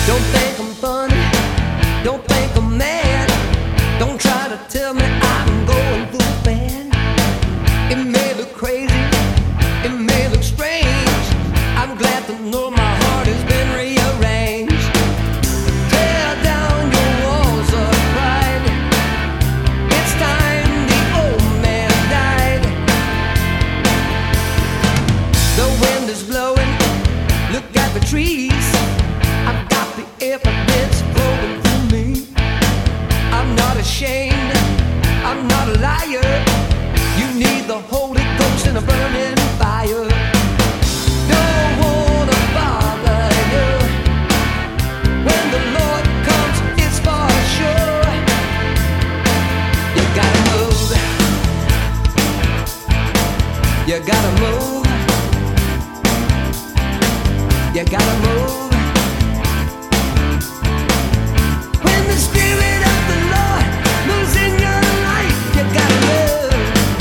Don't think I'm funny, don't think I'm mad. Don't try to tell me I'm going through bad. It may look crazy, it may look strange. I'm glad to know my heart has been rearranged. Tear down your walls of pride. It's time the old man died. The wind is blowing, look at the trees. I've got the evidence flowing through me. I'm not ashamed, I'm not a liar. You need the Holy Ghost in a burning fire. Don't wanna bother you. When the Lord comes, it's for sure. You gotta move. You gotta move. You gotta move. When the Spirit of the Lord moves in your life, you gotta move.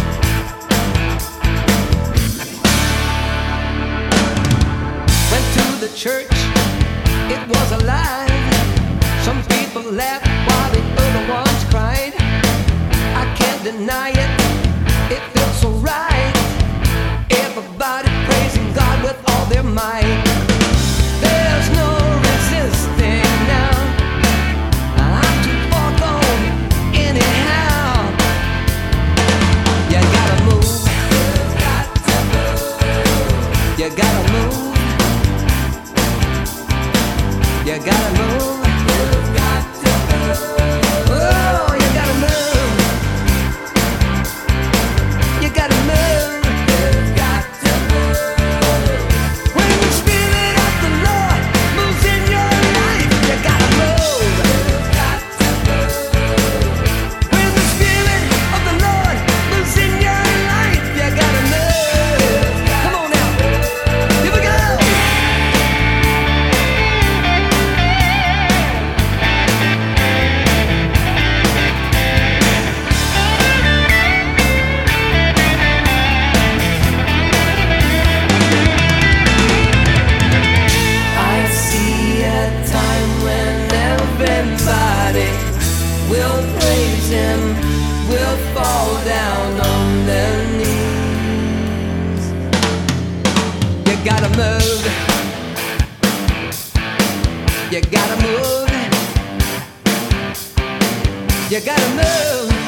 Went to the church, it was alive. Some people laughed while the other ones cried. I can't deny it, it felt so right. Everybody praising God with all their might. There's no resisting now. I'm too far gone anyhow. You gotta move. You gotta move. You gotta move. Oh, you gotta move. You gotta move. When the Spirit of the Lord moves in your life, you gotta move. When the Spirit of the Lord moves in your life, you gotta move. Come on now, here we go. I see a time when everybody will praise Him, will fall down on their knees. You gotta move. You gotta move. You gotta move.